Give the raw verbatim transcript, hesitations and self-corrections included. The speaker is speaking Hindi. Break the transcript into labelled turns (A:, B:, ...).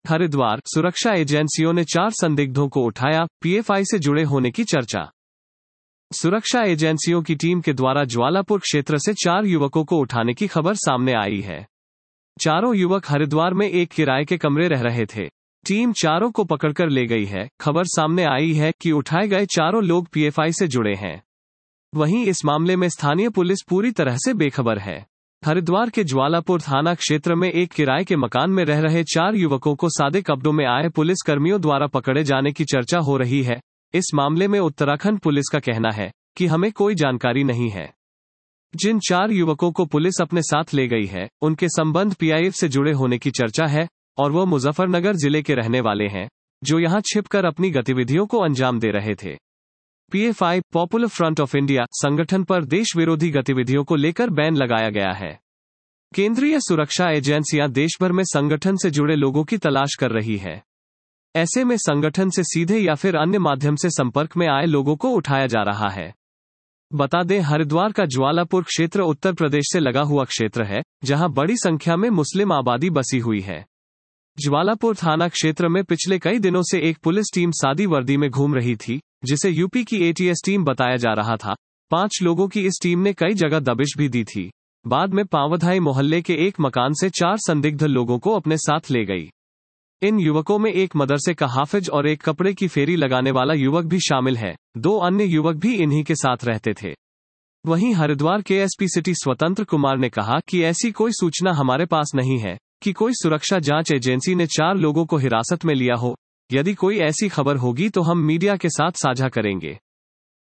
A: हरिद्वार, सुरक्षा एजेंसियों ने चार संदिग्धों को उठाया, पीएफआई से जुड़े होने की चर्चा। सुरक्षा एजेंसियों की टीम के द्वारा ज्वालापुर क्षेत्र से चार युवकों को उठाने की खबर सामने आई है। चारों युवक हरिद्वार में एक किराए के कमरे रह रहे थे। टीम चारों को पकड़कर ले गई है। खबर सामने आई है कि उठाए गए चारों लोग पीएफआई से जुड़े हैं। वहीं इस मामले में स्थानीय पुलिस पूरी तरह से बेखबर है। हरिद्वार के ज्वालापुर थाना क्षेत्र में एक किराए के मकान में रह रहे चार युवकों को सादे कपड़ों में आए पुलिस कर्मियों द्वारा पकड़े जाने की चर्चा हो रही है। इस मामले में उत्तराखंड पुलिस का कहना है कि हमें कोई जानकारी नहीं है। जिन चार युवकों को पुलिस अपने साथ ले गई है, उनके संबंध पीआईएफ से जुड़े होने की चर्चा है और वो मुजफ्फरनगर जिले के रहने वाले हैं, जो यहां छिपकर अपनी गतिविधियों को अंजाम दे रहे थे। PFI, popular front of India संगठन पर देश विरोधी गतिविधियों को लेकर बैन लगाया गया है। केंद्रीय सुरक्षा एजेंसियां देश भर में संगठन से जुड़े लोगों की तलाश कर रही है। ऐसे में संगठन से सीधे या फिर अन्य माध्यम से संपर्क में आए लोगों को उठाया जा रहा है। बता दें, हरिद्वार का ज्वालापुर क्षेत्र उत्तर प्रदेश से लगा हुआ क्षेत्र है, जहां बड़ी संख्या में मुस्लिम आबादी बसी हुई है। ज्वालापुर थाना क्षेत्र में पिछले कई दिनों से एक पुलिस टीम सादी वर्दी में घूम रही थी, जिसे यूपी की एटीएस टीम बताया जा रहा था। पांच लोगों की इस टीम ने कई जगह दबिश भी दी थी। बाद में पावधाई मोहल्ले के एक मकान से चार संदिग्ध लोगों को अपने साथ ले गई। इन युवकों में एक मदरसे का हाफिज और एक कपड़े की फेरी लगाने वाला युवक भी शामिल है। दो अन्य युवक भी इन्हीं के साथ रहते थे। वहीं हरिद्वार के एसपी सिटी स्वतंत्र कुमार ने कहा कि ऐसी कोई सूचना हमारे पास नहीं है कि कोई सुरक्षा जांच एजेंसी ने चार लोगों को हिरासत में लिया हो। यदि कोई ऐसी खबर होगी तो हम मीडिया के साथ साझा करेंगे।